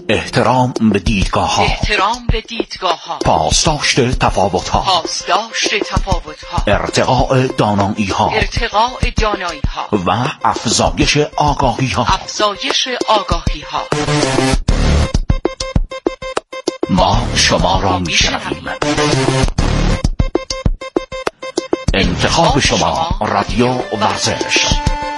احترام به دیدگاه ها، پاسداشت تفاوت ها، ارتقاء دانایی ها و افزایش آگاهی ها. ما شما را میشنویم. انتخاب شما رادیو ورزش.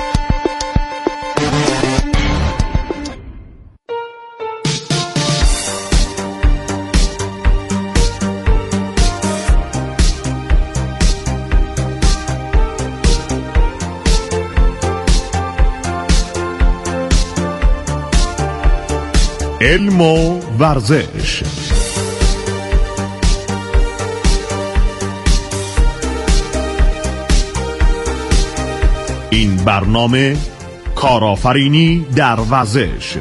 علم و ورزش. این برنامه کارآفرینی در ورزش.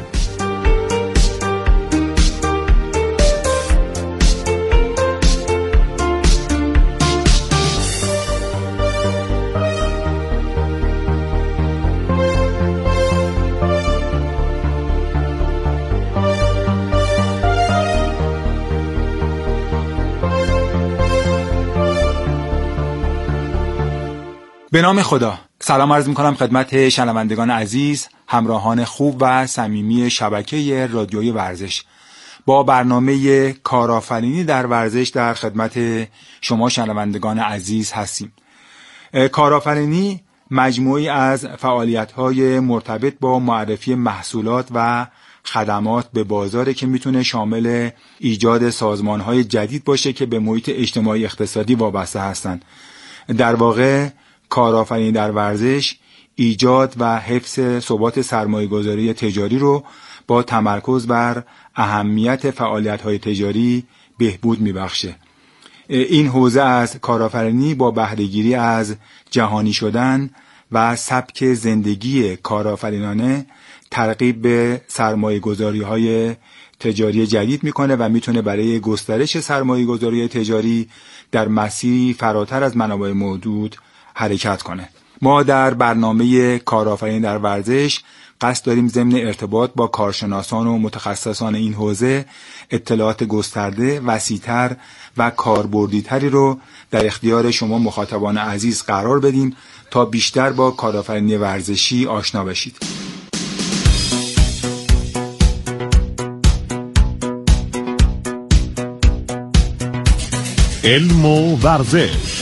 به نام خدا. سلام عرض می‌کنم خدمت شنوندگان عزیز، همراهان خوب و صمیمی شبکه رادیوی ورزش. با برنامه کارآفرینی در ورزش در خدمت شما شنوندگان عزیز هستیم. کارآفرینی مجموعی از فعالیت‌های مرتبط با معرفی محصولات و خدمات به بازاره که میتونه شامل ایجاد سازمان‌های جدید باشه که به محیط اجتماعی اقتصادی وابسته هستند. در واقع کارآفرینی در ورزش ایجاد و حفظ ثبات سرمایه‌گذاری تجاری رو با تمرکز بر اهمیت فعالیت‌های تجاری بهبود می‌بخشه. این حوزه از کارآفرینی با بهره‌گیری از جهانی شدن و سبک زندگی کارآفرینانه ترغیب به سرمایه‌گذاری‌های تجاری جدید می‌کنه و می‌تونه برای گسترش سرمایه‌گذاری تجاری در مسیری فراتر از منابع محدود حرکت کنه. ما در برنامه کارآفرینی در ورزش قصد داریم ضمن ارتباط با کارشناسان و متخصصان این حوزه اطلاعات گسترده، وسیع‌تر و کاربردی‌تری رو در اختیار شما مخاطبان عزیز قرار بدیم تا بیشتر با کارآفرینی ورزشی آشنا بشید. علم و ورزش.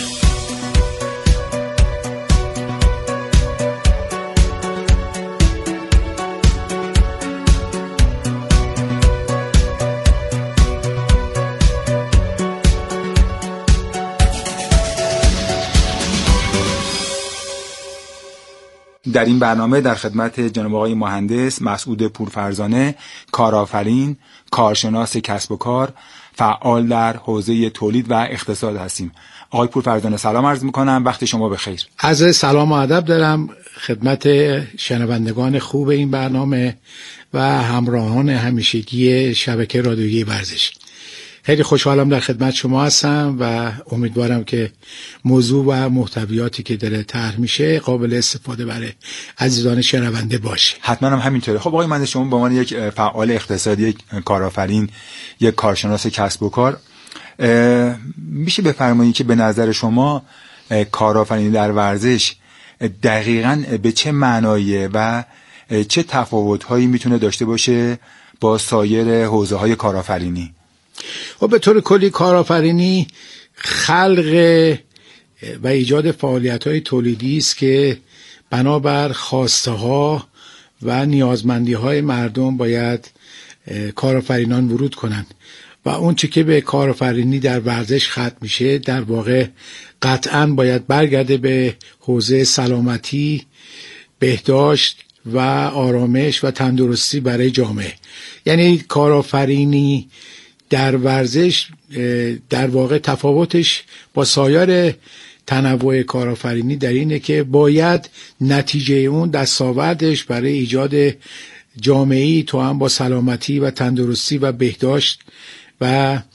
در این برنامه در خدمت جناب آقای مهندس مسعود پورفرزانه، کارآفرین، کارشناس کسب و کار، فعال در حوزه تولید و اقتصاد هستیم. آقای پورفرزانه سلام عرض میکنم، وقت شما بخیر. عرض سلام و ادب دارم خدمت شنوندگان خوب این برنامه و همراهان همیشگی شبکه رادیویی ورزش. خیلی خوشحالم در خدمت شما هستم و امیدوارم که موضوع و محتویاتی که داره طرح میشه قابل استفاده برای عزیزان شنونده باشه. حتما هم همینطوره. خب آقای مهندس، شما به عنوان یک فعال اقتصادی، یک کارآفرین، یک کارشناس کسب و کار، میشه بفرمایید که به نظر شما کارآفرینی در ورزش دقیقاً به چه معنایه و چه تفاوت‌هایی میتونه داشته باشه با سایر حوزه‌های کارآفرینی؟ خب به طور کلی کارآفرینی خلق و ایجاد فعالیت‌های تولیدی است که بنابر خواسته‌ها و نیازمندی‌های مردم باید کارآفرینان ورود کنند و اون چی که به کارآفرینی در ورزش ختم میشه در واقع قطعاً باید برگرده به حوزه سلامتی، بهداشت و آرامش و تندرستی برای جامعه. یعنی کارآفرینی در ورزش در واقع تفاوتش با سایر تنوع کارآفرینی در اینه که باید نتیجه اون دستاوردش برای ایجاد جامعه‌ای توأم با سلامتی و تندرستی و بهداشت و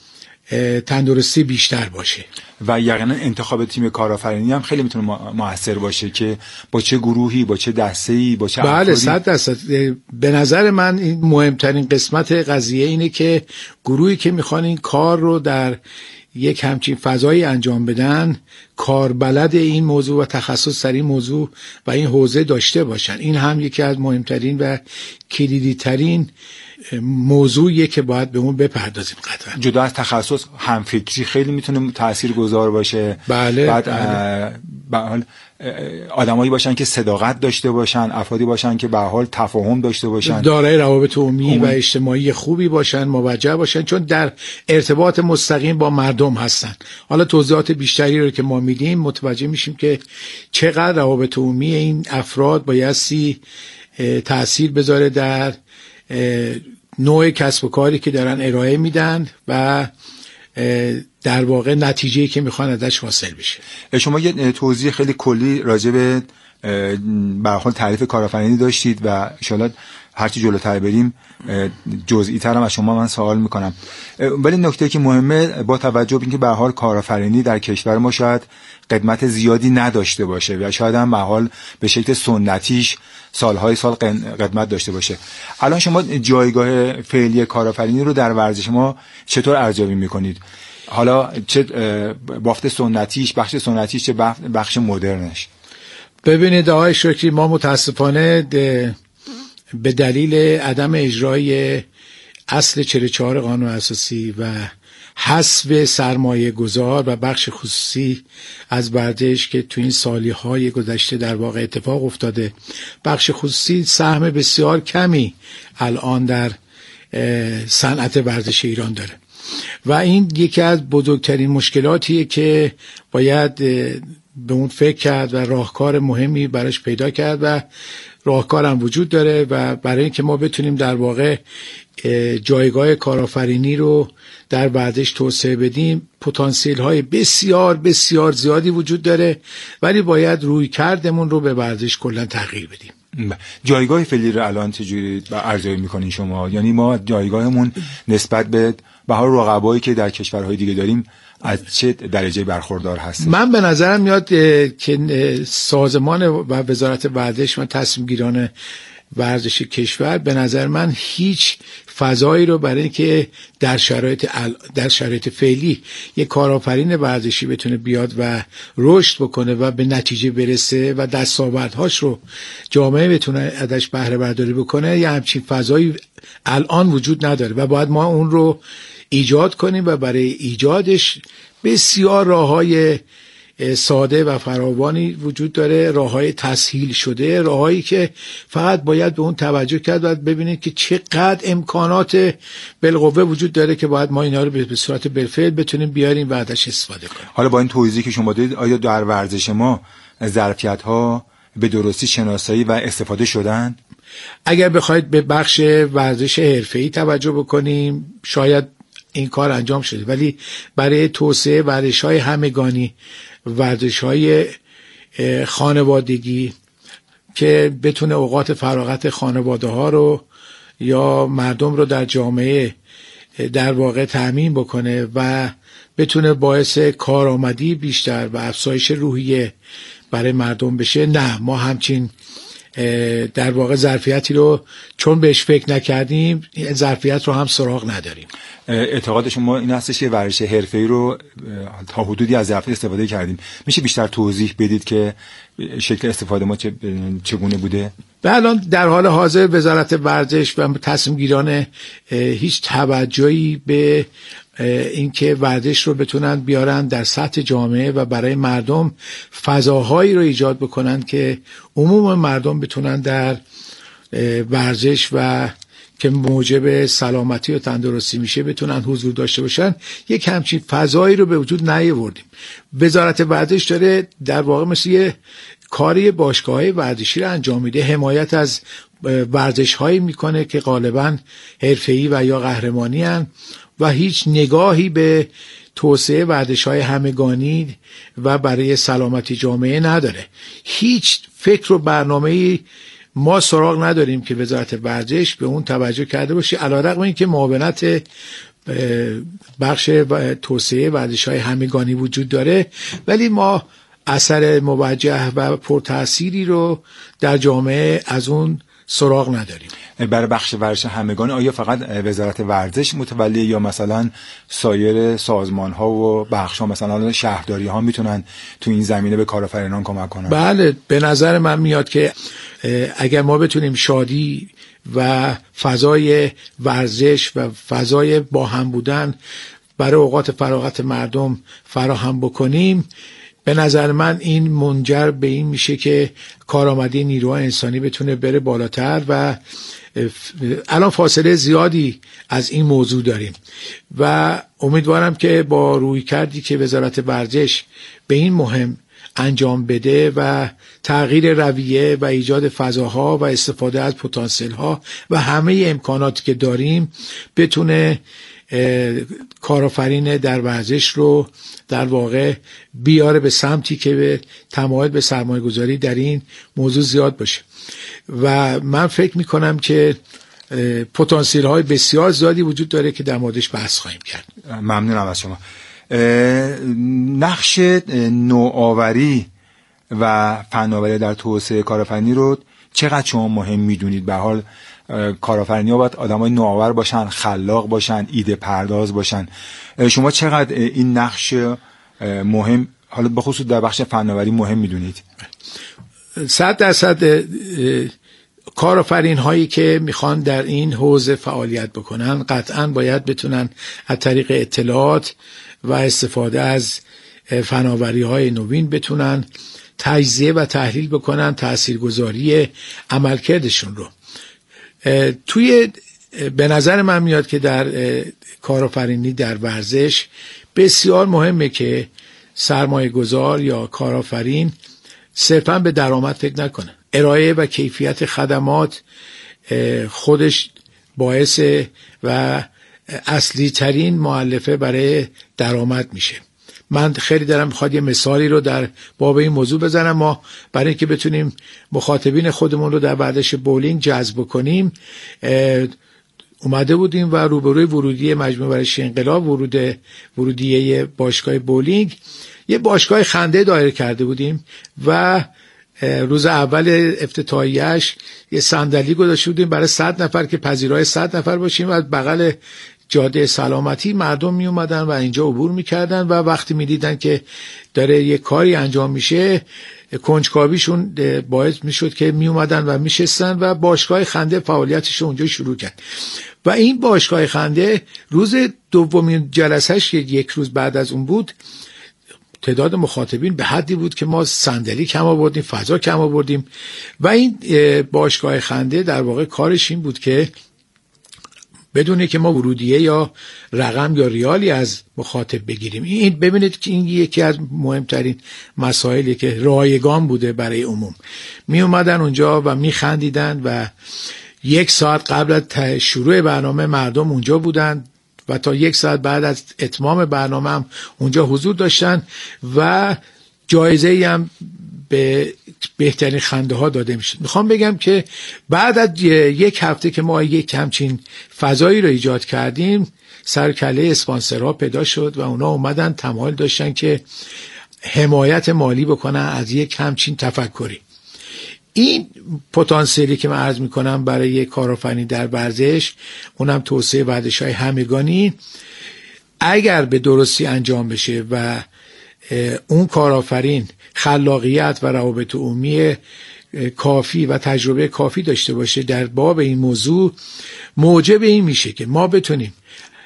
تندرستی بیشتر باشه. و یقینا انتخاب تیم کارآفرینی هم خیلی میتونه موثر باشه که با چه گروهی، با چه دسته‌ای، با چه بله 100%. به نظر من این مهمترین قسمت قضیه اینه که گروهی که میخوان این کار رو در یک همچین فضایی انجام بدن کاربلد این موضوع و تخصص در این موضوع و این حوزه داشته باشن. این هم یکی از مهمترین و کلیدی ترین موضوعیه که باید به اون بپردازیم. قطعا جدا از تخصص همفکری خیلی میتونه تاثیرگذار باشه. بله. بعد به حال آدمایی باشن که صداقت داشته باشن، افرادی باشن که به حال تفاهم داشته باشن، دارای روابط عمومی و اجتماعی خوبی باشن، موجه باشن، چون در ارتباط مستقیم با مردم هستن. حالا توضیحات بیشتری رو که ما میدیم متوجه میشیم که چقدر روابط عمومی این افراد بایستی تأثیر بذاره در نوع کسب و کاری که دارن ارائه میدن و در واقع نتیجه‌ای که میخوان ازش حاصل بشه. شما یه توضیح خیلی کلی راجع به حال تعریف کارآفرینی داشتید و ان شاءالله هرچی جلوتر بریم جزئی تر هم از شما من سوال میکنم. ولی نکته که مهمه با توجه به اینکه به حال کارآفرینی در کشور ما شاید قدمت زیادی نداشته باشه و شاید هم به حال به شکل سنتیش سالهای سال قدمت داشته باشه. الان شما جایگاه فعلی کارآفرینی رو در ورزش ما چطور ارزیابی میکنید؟ حالا چه بافت سنتیش، بخش سنتیش، چه بخش مدرنش؟ ببینید آقای شکری، ما متاسفانه به دلیل عدم اجرای اصل 44 قانون اساسی و حذف سرمایه گذار و بخش خصوصی از ورزش که تو این سالیهای گذشته در واقع اتفاق افتاده، بخش خصوصی سهم بسیار کمی الان در صنعت ورزش ایران داره و این یکی از بزرگترین مشکلاتیه که باید به اون فکر کرد و راهکار مهمی براش پیدا کرد و راهکار هم وجود داره و برای اینکه ما بتونیم در واقع جایگاه کارآفرینی رو در ورزش توسعه بدیم پتانسیل های بسیار بسیار زیادی وجود داره، ولی باید روی کردمون رو به ورزش کلا تغییر بدیم. جایگاه فعلی رو الان چجوری ارزیابی میکنین شما؟ یعنی ما جایگاهمون نسبت به حال رقبایی که در کشورهای دیگه داریم از چه درجه برخوردار هست؟ من به نظرم میاد که سازمان و وزارت ورزش و تصمیم گیران ورزش کشور به نظر من هیچ فضایی رو برای اینکه در شرایط فعلی یک کارآفرین ورزشی بتونه بیاد و رشد بکنه و به نتیجه برسه و دستاوردهاش رو جامعه بتونه ازش بهره برداری بکنه، یه همچین فضایی الان وجود نداره و باید ما اون رو ایجاد کنیم و برای ایجادش بسیار راههای ساده و فراوانی وجود داره، راههای تسهیل شده، راههایی که فقط باید به اون توجه کرد و ببینید که چقدر امکانات بالقوه وجود داره که باید ما اینا رو به صورت بالفعل بتونیم بیاریم و ازش استفاده کنیم. حالا با این توضیحی که شما دادید آیا در ورزش ما ظرفیت‌ها به درستی شناسایی و استفاده شدن؟ اگر بخواید به بخش ورزش حرفه‌ای توجه بکنیم شاید این کار انجام شده، ولی برای توسعه ورزش‌های همگانی، ورزش‌های خانوادگی که بتونه اوقات فراغت خانواده‌ها رو یا مردم رو در جامعه در واقع تأمین بکنه و بتونه باعث کارآمدی بیشتر و افزایش روحیه برای مردم بشه، نه ما همچین در واقع ظرفیتی رو چون بهش فکر نکردیم ظرفیت رو هم سراغ نداریم. اعتقاد شما این هستش که ورزش حرفه‌ای رو تا حدودی از ظرفیت استفاده کردیم. میشه بیشتر توضیح بدید که شکل استفاده ما چگونه بوده؟ الان در حال حاضر وزارت ورزش و تصمیم گیران هیچ توجهی به اینکه ورزش رو بتونن بیارن در سطح جامعه و برای مردم فضاهایی رو ایجاد بکنن که عموم مردم بتونن در ورزش و که موجب سلامتی و تندرستی میشه بتونن حضور داشته باشن، یک همچین فضایی رو به وجود نیاوردیم. وزارت ورزش داره در واقع مثل یه کاری باشگاه‌های ورزشی رو انجام میده، حمایت از ورزش‌هایی میکنه که غالباً حرفه‌ای و یا قهرمانی هن و هیچ نگاهی به توسعه ورزش‌های همگانی و برای سلامتی جامعه نداره. هیچ فکر و برنامه‌ای ما سراغ نداریم که وزارت ورزش به اون توجه کرده باشه، علیرغم اینکه معاونت بخش توسعه ورزش‌های همگانی وجود داره، ولی ما اثر موجه و پرتأثیری رو در جامعه از اون سراغ نداریم. برای بخش ورزش همگانی آیا فقط وزارت ورزش متولی یا مثلا سایر سازمان‌ها و بخش‌ها مثلا شهرداری‌ها میتونن تو این زمینه به کارآفرینان کمک کنن؟ بله، به نظر من میاد که اگر ما بتونیم شادی و فضای ورزش و فضای با هم بودن برای اوقات فراغت مردم فراهم بکنیم، به نظر من این منجر به این میشه که کارآمدی نیروهای انسانی بتونه بره بالاتر و الان فاصله زیادی از این موضوع داریم و امیدوارم که با رویکردی که وزارت ورزش به این مهم انجام بده و تغییر رویه و ایجاد فضاها و استفاده از پتانسیل‌ها و همه امکاناتی که داریم بتونه کارآفرین در ورزش رو در واقع بیاره به سمتی که به تمایل به سرمایه‌گذاری در این موضوع زیاد باشه و من فکر میکنم که پتانسیل های بسیار زیادی وجود داره که در موردش بحث خواهیم کرد. ممنونم از شما. نقش نوآوری و فناوری در توسعه کارآفرینی رو چقدر شما مهم میدونید؟ به حال کارآفرینی‌ها باید آدمای نوآور باشن، خلاق باشن، ایده پرداز باشن. شما چقدر این نقش مهم، حالا به خصوص در بخش فناوری، مهم میدونید؟ 100% کارآفرین هایی که میخوان در این حوزه فعالیت بکنن قطعاً باید بتونن از طریق اطلاعات و استفاده از فناوری های نوین بتونن تجزیه و تحلیل بکنن تاثیرگذاری عملکردشون رو. به نظر من میاد که در کارآفرینی در ورزش بسیار مهمه که سرمایه گذار یا کارآفرین صرفاً به درآمد فکر نکنه. ارائه و کیفیت خدمات خودش باعث و اصلی ترین مؤلفه برای درآمد میشه. من خیلی دارم میخواد یه مثالی رو در باب این موضوع بزنم. ما برای اینکه بتونیم مخاطبین خودمون رو در ورزش بولینگ جذب کنیم اومده بودیم و روبروی ورودی مجمع ورزشی انقلاب ورودیه باشگاه بولینگ یه باشگاه خنده دایر کرده بودیم و روز اول افتتاحیه‌اش یه صندلی گذاشته بودیم برای 100 نفر که پذیرای 100 نفر باشیم و از بغل جاده سلامتی مردم می اومدن و اینجا عبور میکردن و وقتی میدیدن که داره یه کاری انجام میشه کنجکاویشون باعث میشد که می اومدن و میشستن و باشگاه خنده فعالیتش رو اونجا شروع کرد. و این باشگاه خنده روز دومین جلسهش که یک روز بعد از اون بود تعداد مخاطبین به حدی بود که ما صندلی کم آوردیم، فضا کم آوردیم و این باشگاه خنده در واقع کارش این بود که بدونه که ما ورودیه یا رقم یا ریالی از مخاطب بگیریم. این ببینید که این یکی از مهمترین مسائلی که رایگان بوده برای عموم. می اومدن اونجا و می خندیدن و 1 ساعت قبل از شروع برنامه مردم اونجا بودن و تا 1 ساعت بعد از اتمام برنامه هم اونجا حضور داشتن و جایزه‌ای هم به بهترین خنده ها داده میشه. میخوام بگم که بعد از 1 هفته که ما یک همچین فضایی رو ایجاد کردیم سرکله اسپانسرها پیدا شد و اونا اومدن تمایل داشتن که حمایت مالی بکنن از یک همچین تفکری. این پتانسیلی که من عرض میکنم برای کارآفرینی در ورزش، اونم توسعه ورزش‌های همگانی، اگر به درستی انجام بشه و اون کارآفرین خلاقیت و روابط عمومی کافی و تجربه کافی داشته باشه در باب این موضوع، موجب این میشه که ما بتونیم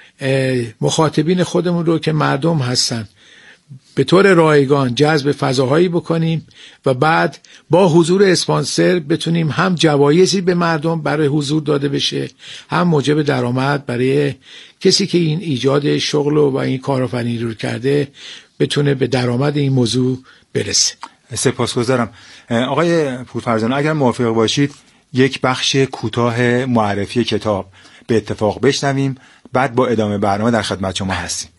مخاطبین خودمون رو که مردم هستن به طور رایگان جذب فضاهایی بکنیم و بعد با حضور اسپانسر بتونیم هم جوایزی به مردم برای حضور داده بشه، هم موجب درآمد برای کسی که این ایجاد شغل و این کارآفرینی رو کرده بتونه به درآمد این موضوع برسه. سپاسگزارم. آقای پورفرزانه اگر موافق باشید یک بخش کوتاه معرفی کتاب به اتفاق بشنویم، بعد با ادامه برنامه در خدمت شما هستیم.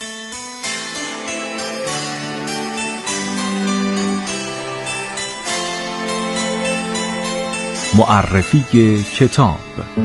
معرفی کتاب.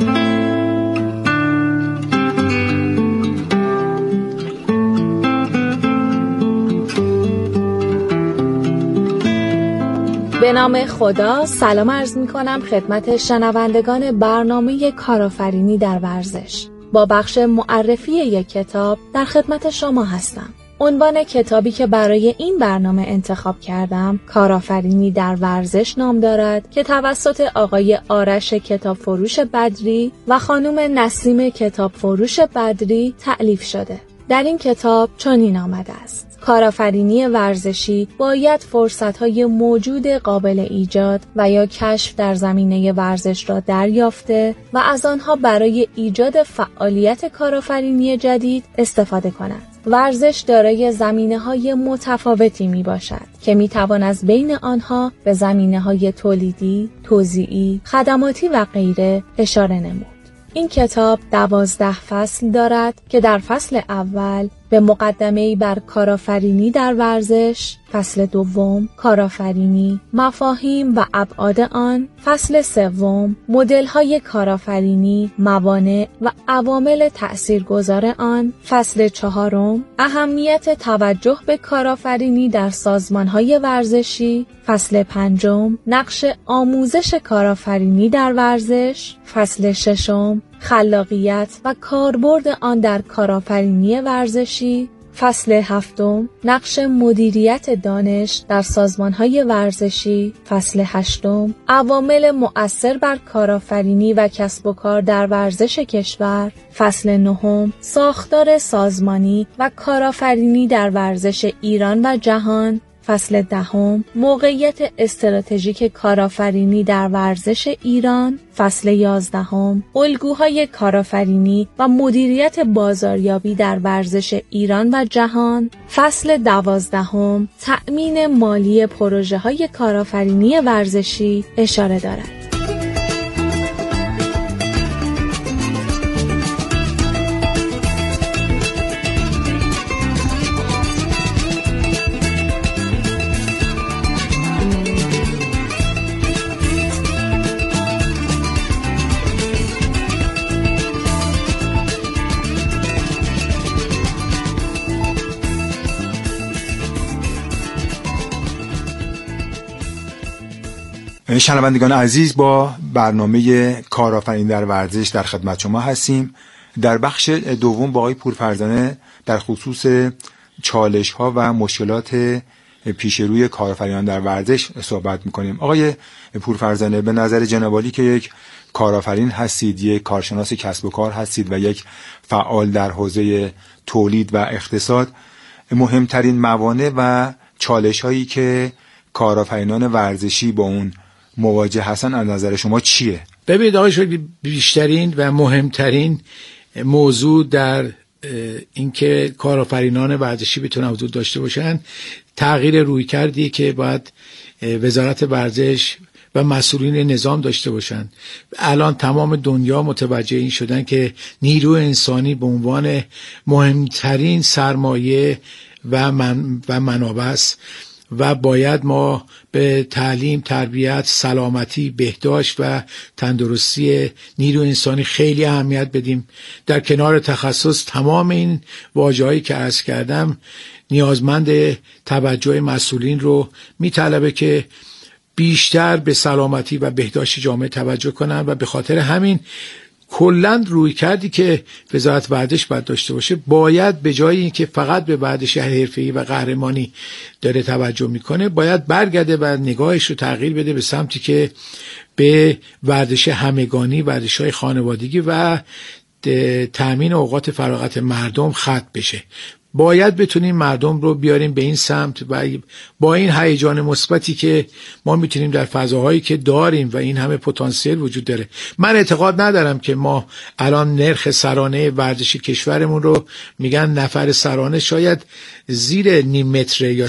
به نام خدا، سلام عرض می کنم خدمت شنوندگان برنامه کارآفرینی در ورزش. با بخش معرفی یک کتاب در خدمت شما هستم. عنوان کتابی که برای این برنامه انتخاب کردم، کارآفرینی در ورزش نام دارد که توسط آقای آرش کتاب فروش بدری و خانم نسیم کتاب فروش بدری تألیف شده. در این کتاب چنین آمده است: کارآفرینی ورزشی باید فرصت‌های موجود قابل ایجاد و یا کشف در زمینه ورزش را دریافته و از آنها برای ایجاد فعالیت کارآفرینی جدید استفاده کند. ورزش دارای زمینه‌های متفاوتی میباشد که میتوان از بین آنها به زمینه‌های تولیدی، توزیعی، خدماتی و غیره اشاره نمود. این کتاب 12 فصل دارد که در فصل اول به مقدمه‌ای بر کارآفرینی در ورزش، فصل دوم کارآفرینی، مفاهیم و ابعاد آن، فصل سوم مدل‌های کارآفرینی، موانع و عوامل تأثیرگذار آن، فصل چهارم اهمیت توجه به کارآفرینی در سازمان‌های ورزشی، فصل پنجم نقش آموزش کارآفرینی در ورزش، فصل ششم خلاقیت و کاربرد آن در کارآفرینی ورزشی، فصل هفتم نقش مدیریت دانش در سازمان‌های ورزشی، فصل هشتم عوامل مؤثر بر کارآفرینی و کسب و کار در ورزش کشور، فصل نهم ساختار سازمانی و کارآفرینی در ورزش ایران و جهان، فصل دهم موقعیت استراتژیک کارآفرینی در ورزش ایران، فصل 11 الگوهای کارآفرینی و مدیریت بازاریابی در ورزش ایران و جهان، فصل 12 تأمین مالی پروژه‌های کارآفرینی ورزشی اشاره دارد. شنوندگان عزیز، با برنامه کارآفرینی در ورزش در خدمت شما هستیم. در بخش دوم با آقای پورفرزانه در خصوص چالش‌ها و مشکلات پیش روی کارآفرینان در ورزش صحبت می‌کنیم. آقای پورفرزانه، به نظر جناب عالی که یک کارآفرین هستید، یک کارشناس کسب و کار هستید و یک فعال در حوزه تولید و اقتصاد، مهمترین موانع و چالش‌هایی که کارآفرینان ورزشی با اون مواجه هستن از نظر شما چیه؟ ببینید آقای شکری، بیشترین و مهمترین موضوع در اینکه کارآفرینان ورزشی بتونن وجود داشته باشن، تغییر رویکردی که باید وزارت ورزش و مسئولین نظام داشته باشن. الان تمام دنیا متوجه این شدن که نیرو انسانی به عنوان مهمترین سرمایه و منابع است و باید ما به تعلیم، تربیت، سلامتی، بهداشت و تندرستی نیرو انسانی خیلی اهمیت بدیم. در کنار تخصص تمام این واژه‌هایی که عرض کردم نیازمند توجه مسئولین رو میطلبه که بیشتر به سلامتی و بهداشت جامعه توجه کنن و به خاطر همین کلاً روی کردی که وزارت ورزش باید داشته باشه، باید به جای اینکه فقط به ورزش حرفه‌ای و قهرمانی داره توجه میکنه، باید برگرده و نگاهش رو تغییر بده به سمتی که به ورزش همگانی، ورزش‌های خانوادگی و تأمین اوقات فراغت مردم ختم بشه. باید بتونیم مردم رو بیاریم به این سمت و با این هیجان مثبتی که ما میتونیم در فضاهایی که داریم و این همه پتانسیل وجود داره. من اعتقاد ندارم که ما الان نرخ سرانه ورزشی کشورمون رو میگن نفر سرانه شاید زیر نیم متر یا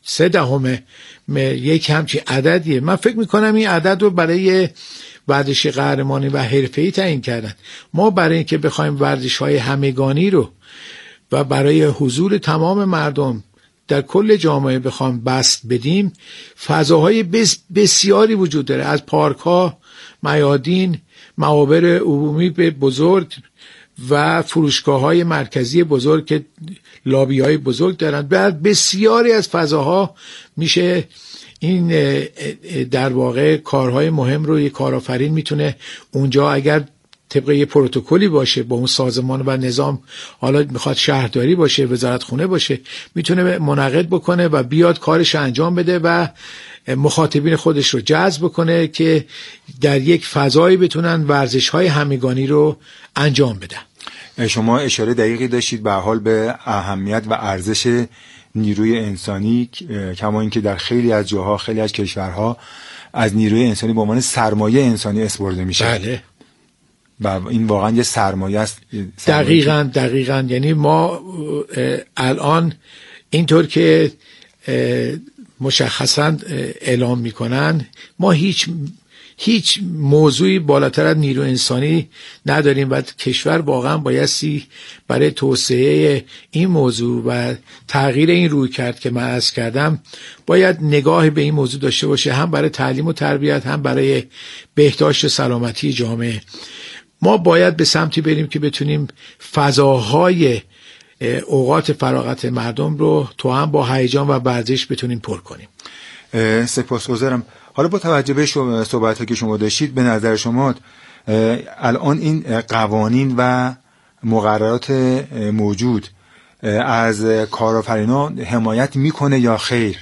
0.3 یک همچین عددیه. من فکر میکنم این عدد رو برای ورزش قهرمانی و حرفه‌ای تعیین کردن. ما برای اینکه بخوایم ورزش‌های همگانی رو و برای حضور تمام مردم در کل جامعه بخوام بست بدیم، فضاهای بسیاری وجود داره، از پارک ها میادین، معابر عمومی بزرگ و فروشگاه‌های مرکزی بزرگ که لابی‌های بزرگ دارن. بعد بسیاری از فضاها میشه این در واقع کارهای مهم رو یک کارآفرین میتونه اونجا، اگر طبق یه پروتکلی باشه با اون سازمان و نظام، حالا میخواد شهرداری باشه، وزارت خونه باشه، میتونه منعقد بکنه و بیاد کارش انجام بده و مخاطبین خودش رو جذب کنه که در یک فضایی بتونن ورزش‌های همگانی رو انجام بدن. شما اشاره دقیقی داشتید به حال به اهمیت و ارزش نیروی انسانی، کما اینکه در خیلی از جاها، خیلی از کشورها از نیروی انسانی به عنوان سرمایه انسانی اسپرده میشه. بله. و این واقعا یه سرمایه است. دقیقاً. یعنی ما الان اینطور که مشخصاً اعلام میکنن، ما هیچ موضوعی بالاتر از نیرو انسانی نداریم و کشور واقعا بایستی برای توسعه این موضوع و تغییر این روی کرد که من عرض کردم باید نگاه به این موضوع داشته باشه، هم برای تعلیم و تربیت، هم برای بهداشت و سلامتی جامعه. ما باید به سمتی بریم که بتونیم فضاهای اوقات فراغت مردم رو تو هم با هیجان و ورزش بتونیم پر کنیم. سپاسگزارم. حالا با توجه به صحبت‌هایی که شما داشتید، به نظر شما الان این قوانین و مقررات موجود از کارآفرینان حمایت میکنه یا خیر؟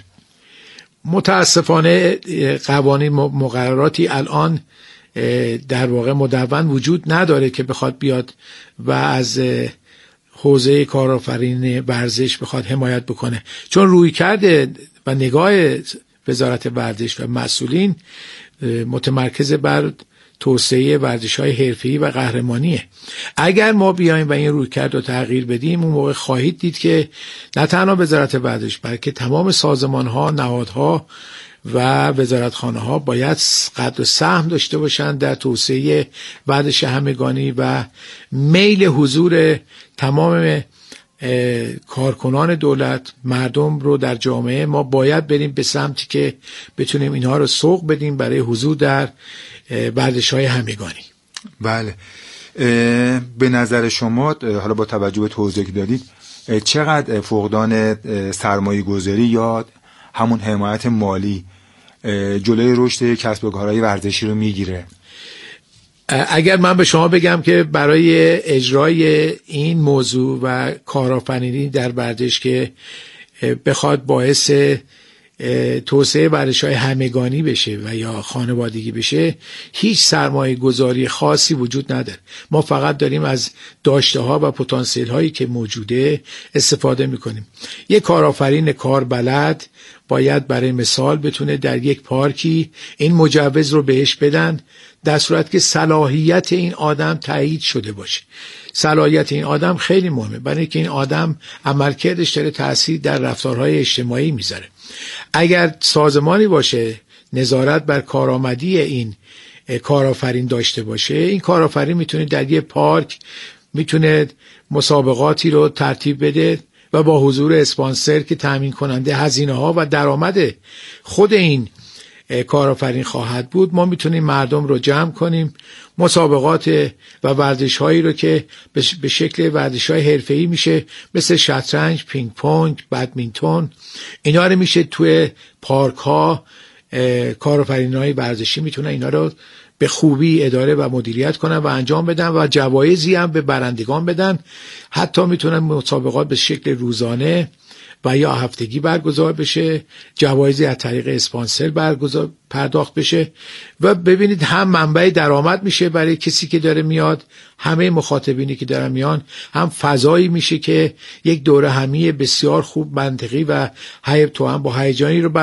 متاسفانه قوانین مقرراتی الان در واقع مدون وجود نداره که بخواد بیاد و از حوزه کارآفرینی ورزش بخواد حمایت بکنه، چون روی کرده و نگاه وزارت ورزش و مسئولین متمرکز بر توسعه ورزش‌های حرفه‌ای و قهرمانیه. اگر ما بیایم و این رویکرد رو تغییر بدیم، اون موقع خواهید دید که نه تنها وزارت ورزش بلکه تمام سازمان‌ها، نهادها و وزارتخانه‌ها باید قدر و سهم داشته باشند در توسعه ورزش همگانی و میل حضور تمام کارکنان دولت، مردم رو در جامعه. ما باید بریم به سمتی که بتونیم اینها رو سوق بدیم برای حضور در ورزش‌های همگانی. بله. به نظر شما حالا با توجه به توضیحی که دادید، چقدر فقدان سرمایه گذاری یا همون حمایت مالی جلوی رشد کسب و کارهای ورزشی رو میگیره؟ اگر من به شما بگم که برای اجرای این موضوع و کارآفرینی در ورزش که بخواد باعث توسعه ورزش‌های همگانی بشه و یا خانوادگی بشه، هیچ سرمایه گذاری خاصی وجود نداره. ما فقط داریم از داشته ها و پتانسیل هایی که موجوده استفاده میکنیم. یک کارآفرین کاربلد باید برای مثال بتونه در یک پارکی این مجوز رو بهش بدن، در صورت که صلاحیت این آدم تایید شده باشه. صلاحیت این آدم خیلی مهمه، برای اینکه این آدم عملکردش داره تأثیر در رفتارهای اجتماعی میذاره. اگر سازمانی باشه نظارت بر کارآمدی این کارآفرین داشته باشه، این کارآفرین میتونه در یه پارک میتونه مسابقاتی رو ترتیب بده و با حضور اسپانسر که تامین کننده هزینه ها و درآمد خود این کارآفرین خواهد بود، ما میتونیم مردم رو جمع کنیم، مسابقات و ورزش هایی رو که به شکل ورزش های حرفه‌ای میشه، مثل شطرنج، پینگ پونگ، بدمینتون، اینا رو میشه توی پارک ها کارآفرینای ورزشی میتونن اینا رو به خوبی اداره و مدیریت کنن و انجام بدن و جوایزی هم به برندگان بدن. حتی میتونن مسابقات به شکل روزانه و یا هفتگی برگزار بشه، جوایزی از طریق اسپانسر پرداخت بشه و ببینید هم منبع درآمد میشه برای کسی که داره میاد، همه مخاطبینی که دارن میان، هم فضایی میشه که یک دوره همی بسیار خوب، منطقی و هم با هیجانی رو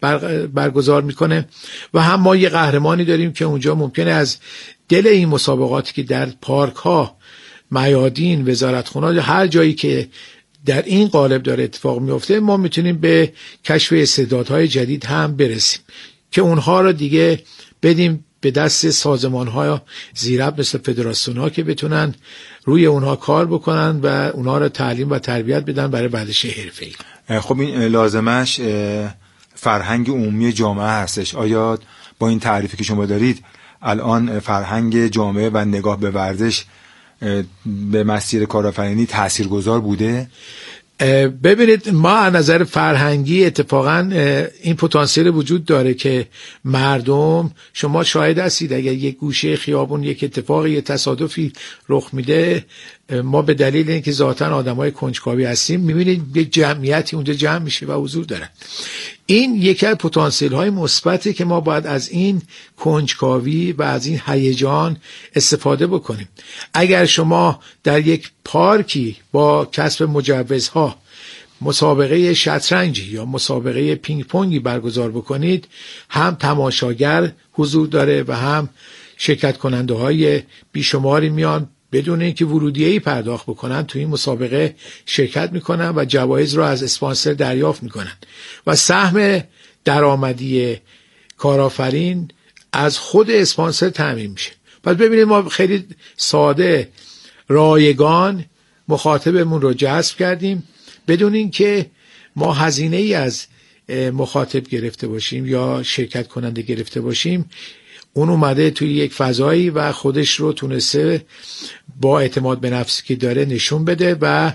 برگزار میکنه و هم ما یه قهرمانی داریم که اونجا ممکنه از دل این مسابقاتی که در پارک ها، میادین، وزارتخونه، هر جایی که در این قالب داره اتفاق میفته، ما میتونیم به کشف استعدادهای جدید هم برسیم که اونها رو دیگه بدیم به دست سازمان‌های زیرب مثل فدراسیون‌ها که بتونن روی اونها کار بکنن و اونها رو تعلیم و تربیت بدن برای ورزش حرفه‌ای. خب این لازمش فرهنگ عمومی جامعه هستش. آیا با این تعریفی که شما دارید الان فرهنگ جامعه و نگاه به ورزش به مسیر کارآفرینی تاثیرگذار بوده؟ ببینید، ما از نظر فرهنگی اتفاقا این پتانسیل وجود داره که مردم، شما شاهد هستید اگر یک گوشه خیابون یک اتفاقی، یک تصادفی رخ میده، ما به دلیل اینکه ذاتاً آدمای کنجکاوی هستیم میبینید یک جمعیتی اونجا جمع میشه و حضور دارن. این یکی از پتانسیل های مثبته که ما باید از این کنجکاوی و از این هیجان استفاده بکنیم. اگر شما در یک پارکی با کسب مجوزها مسابقه شطرنجی یا مسابقه پینگ پونگی برگزار بکنید، هم تماشاگر حضور داره و هم شرکت کننده های بیشماری میان بدون اینکه ورودیه‌ای پرداخت بکنن تو این مسابقه شرکت میکنن و جوایز رو از اسپانسر دریافت میکنن و سهم درآمدی کارآفرین از خود اسپانسر تامین میشه. پس ببینید، ما خیلی ساده رایگان مخاطبمون رو جذب کردیم بدون اینکه ما هزینه ای از مخاطب گرفته باشیم یا شرکت کننده گرفته باشیم. اون اومده توی یک فضایی و خودش رو تونسته با اعتماد به نفسی که داره نشون بده و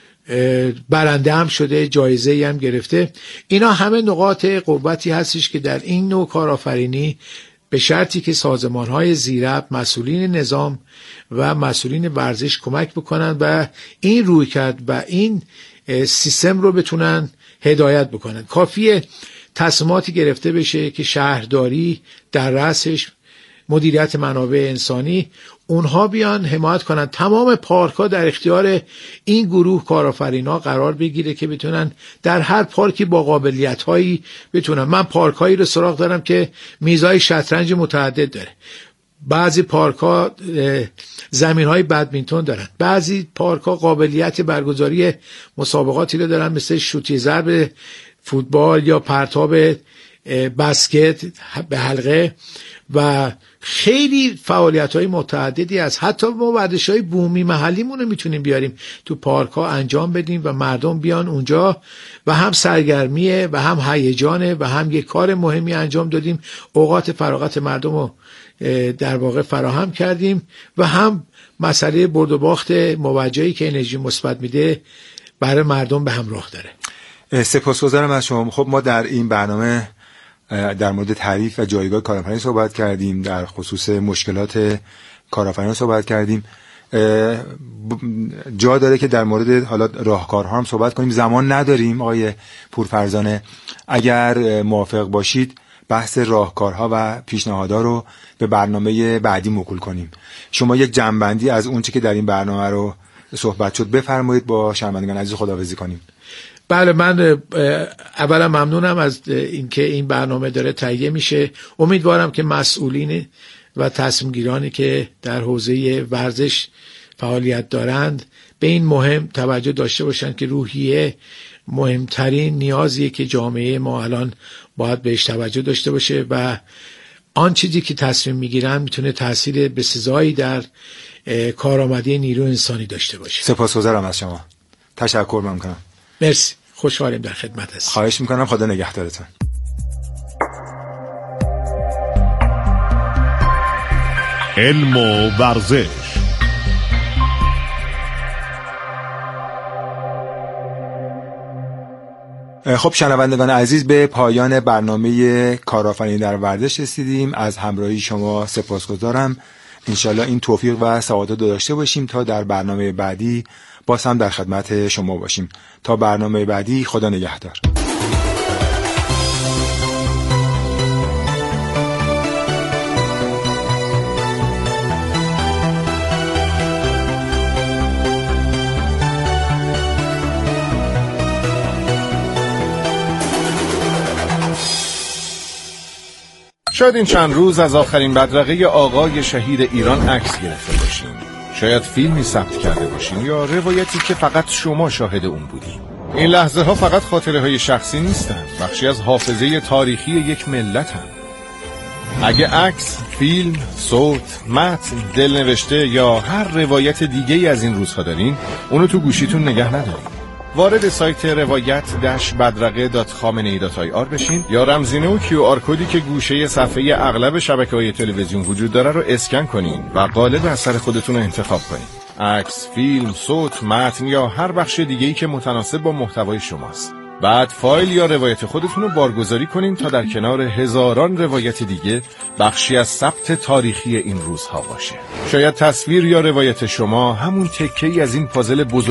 برنده هم شده، جایزه هم گرفته. اینا همه نقاط قوتی هستش که در این نوع کارآفرینی به شرطی که سازمان‌های زیربط، مسئولین نظام و مسئولین ورزش کمک بکنن و این رویکرد و این سیستم رو بتونن هدایت بکنن. کافیه تصمیماتی گرفته بشه که شهرداری در رأسش، مدیریت منابع انسانی، اونها بیان حمایت کنن. تمام پارک‌ها در اختیار این گروه کارآفرینا قرار بگیره که بتونن در هر پارکی با قابلیت‌هایی بتونن. من پارک‌هایی رو سراغ دارم که میزای شطرنج متعدد داره. بعضی پارک‌ها زمین‌های بدمینتون دارن. بعضی پارک‌ها قابلیت برگزاری مسابقاتی رو دارن مثل شوتی ضرب فوتبال یا پرتاب بسکت به حلقه و خیلی فعالیت‌های متعددی از حتی ما ورزش‌های بومی محلیمون رو میتونیم بیاریم تو پارک‌ها انجام بدیم و مردم بیان اونجا و هم سرگرمیه و هم هیجانه و هم یک کار مهمی انجام دادیم، اوقات فراغت مردم رو در واقع فراهم کردیم و هم مسئله برد و باخت موجهی که انرژی مثبت میده برای مردم به همراه داره. سپاسگزارم از شما. خب ما در این برنامه در مورد تعریف و جایگاه کارآفرین صحبت کردیم، در خصوص مشکلات کارآفرین صحبت کردیم. جا داره که در مورد حالا راهکارها هم صحبت کنیم. زمان نداریم آقای پورفرزانه، اگر موافق باشید بحث راهکارها و پیشنهادها رو به برنامه بعدی موکول کنیم. شما یک جمع‌بندی از اون چه که در این برنامه رو صحبت شد بفرمایید، با شنوندگان عزیز خداحافظی کنیم. بله، من اولا ممنونم از اینکه این برنامه داره تهیه میشه. امیدوارم که مسئولین و تصمیمگیرانی که در حوزه ورزش فعالیت دارند به این مهم توجه داشته باشند که روحیه مهمترین نیازیه که جامعه ما الان باید بهش توجه داشته باشه و آن چیزی که تصمیم میگیرن میتونه تأثیر بسزایی در کارآمدی نیرو انسانی داشته باشه. سپاسگزارم از شما. تشکر میکنم. مرسی، خوشحالیم در خدمت هستم. خواهش میکنم، خدا نگهدارتون. علم و ورزش. خب شنوندگان عزیز، به پایان برنامه کارآفرینی در ورزش رسیدیم. از همراهی شما سپاسگزارم. انشالله این توفیق و سعادت داشته باشیم تا در برنامه بعدی باز هم در خدمت شما باشیم. تا برنامه بعدی، خدا نگهدار. شاید این چند روز از آخرین بدرقه آقای شهید ایران عکس گرفته باشین. شاید فیلمی ثبت کرده باشین یا روایتی که فقط شما شاهد اون بودین. این لحظه ها فقط خاطره های شخصی نیستن، بخشی از حافظه تاریخی یک ملت هم. اگه عکس، فیلم، صوت، متن، دلنوشته یا هر روایت دیگه از این روزها دارین، اونو تو گوشیتون نگه ندارین. وارد سایت روایت-بدرقه.خامنه‌ای.ir بشین یا رمزینه و QR کدی که گوشه صفحه اغلب شبکه‌های تلویزیون وجود داره رو اسکن کنین و قالب اثر خودتون رو انتخاب کنین. عکس، فیلم، صوت، متن یا هر بخش دیگه‌ای که متناسب با محتوای شماست. بعد فایل یا روایت خودتون رو بارگذاری کنین تا در کنار هزاران روایت دیگه بخشی از ثبت تاریخی این روزها باشه. شاید تصویر یا روایت شما همون تکه‌ای از این پازل بزرگ